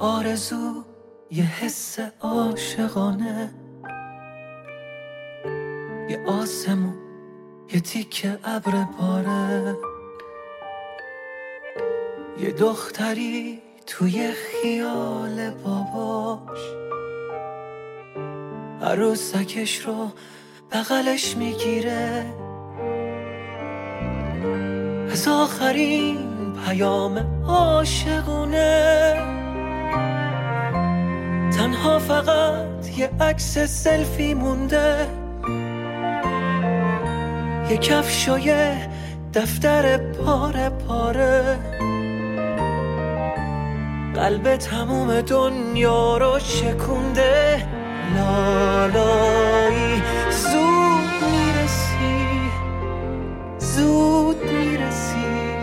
آرزو یه حس عاشقانه، یه آسمون یه تیکه ابر باره، یه دختری توی خیال باباش عروسکش رو بغلش میگیره، از آخرین پیام عاشقونه تنها فقط یه عکس سلفی مونده، یه کفش و یه دفتر پاره پاره، قلب تموم دنیا رو شکونده. لالایی زود میرسی، زود میرسی،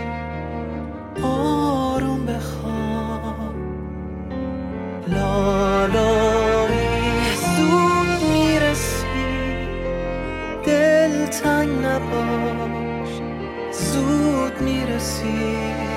آروم بخواب. لالایی زود میرسی، دلتنگ نباش، زود میرسی.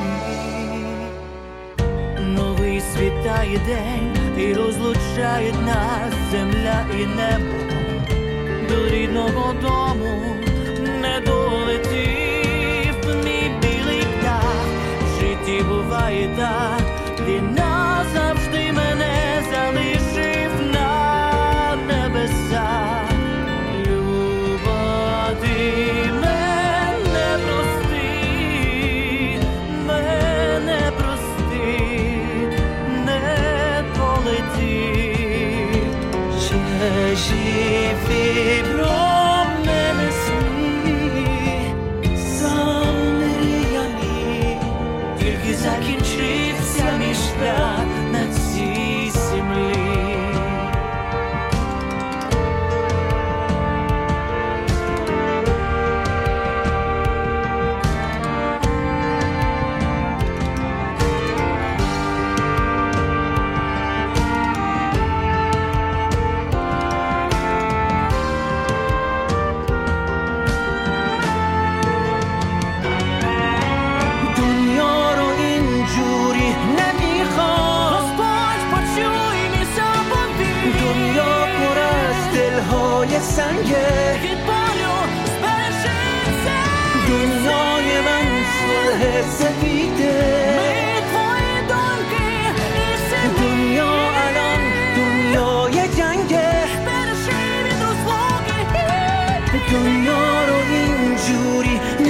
Новий світає день і розлучає нас земля і небо. До рідного дому не долетів мій білий птах. В житті буває так, він назавжди мене залишив на небесах. Люба, ти мене прости, мене прости, не полети. Живи про мене сни, замріяні, Тільки закінчився мій шлях на цій землі. دنیا رو اینجوری نمیخوام، Господь, почуй мій заповіт. دنیا پر از دلهای سنگه، Від болю збережеться دنیای من صلح سفیده، ми твої думки і все دنیا الان دنیای جنگه، збережи від розлуки. دنیا رو اینجوری